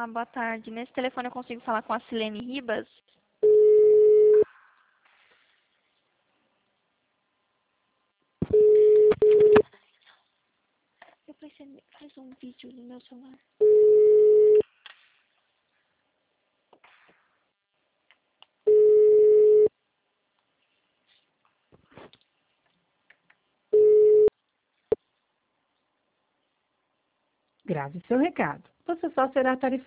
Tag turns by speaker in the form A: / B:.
A: Olá, boa tarde. Nesse telefone eu consigo falar com a Silene Ribas? Eu pensei, faz um vídeo no meu celular.
B: Grave seu recado. Você só será tarifado